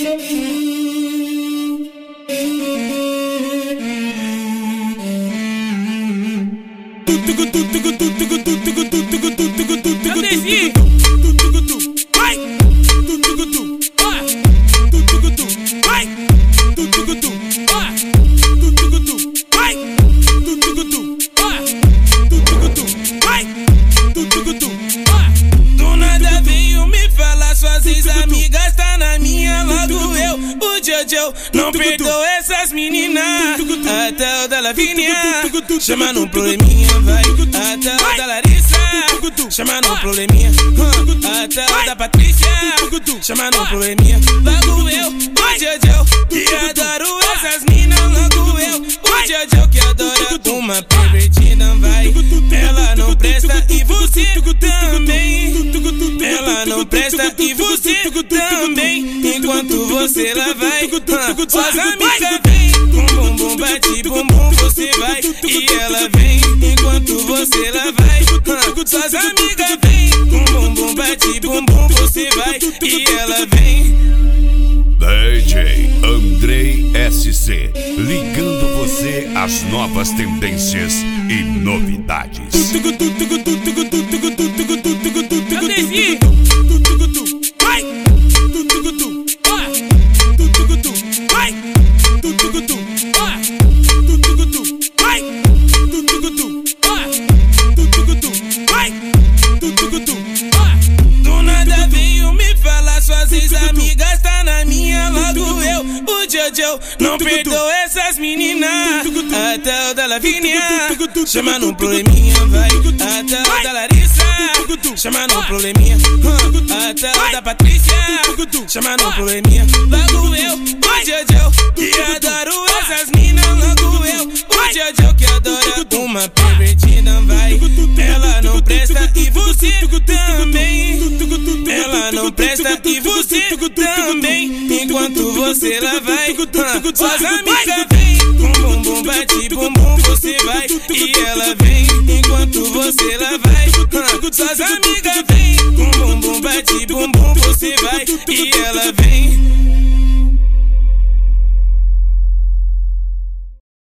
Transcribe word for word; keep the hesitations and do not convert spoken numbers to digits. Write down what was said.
Do nada veio me falar, suas ex-amigas tá na minha, logo eu, o Jojo, não perdoa essas meninas. Até o da Lavínia, chama no probleminha, vai. Até o da Larissa, chama no probleminha. Até o da Patrícia, chama no probleminha. Logo eu, o Jojo, que adoro essas minas. Logo eu, o Jojo, que adora uma pervertida, vai. Ela não presta e você também. Ela não presta e você também. Enquanto você lá vai, suas amigas vem. Bum bum bum bate, bum bum você vai. E ela vem. Enquanto você lá vai, suas amigas vem. Bum bum bum bate, bum bum você vai. E ela vem. D J Andrei S C, ligando você às novas tendências e novidades. Do nada veio me falar, suas ex-amigas tá na minha, logo eu, o Jojo, não perdoa essas meninas. Até o da Lavínia, chama no probleminha, vai. Até o da Larissa, chama no probleminha. Até o da Patrícia, chama no probleminha. Logo eu, o Jojo, que adoro essas minas. Logo eu, o Jojo, que adora uma pervertida, vai. Ela não presta e você também. Ela não presta e você também. Enquanto você lá vai, suas amigas vem. Bum bum bum bate, bum bum você vai. E ela vem. Enquanto você lá vai, suas amigas vem. Bum bum bum bate, bum bum você vai. E ela vem.